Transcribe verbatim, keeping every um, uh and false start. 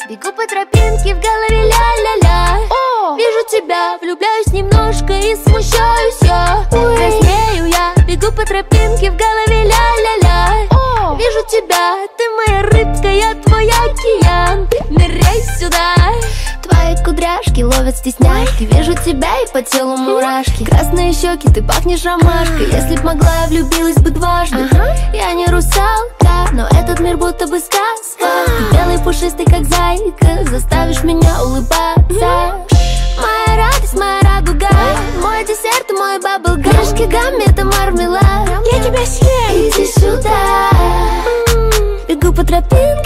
Бегу по тропинке, в голове ля-ля-ля. Вижу тебя, влюбляюсь немножко и смущаюсь я. Краснею я, бегу по тропинке, в голове ля-ля-ля. Вижу тебя, ты моя рыбка, я твой океан. Ныряй сюда. Твои кудряшки ловят стесняшки. Вижу тебя и по телу мурашки. Красные щеки, ты пахнешь ромашкой. Если б могла, я влюбилась бы дважды. ага. Я не русалка, но этот мир будто бы сказка. Ты белый, пушистый, как зайка, заставишь меня улыбаться. Моя радость, моя радуга, мой десерт, мой баблгам. Крышки гамми, это мармелад. Я тебя съем. Иди сюда. Бегу по тропинке,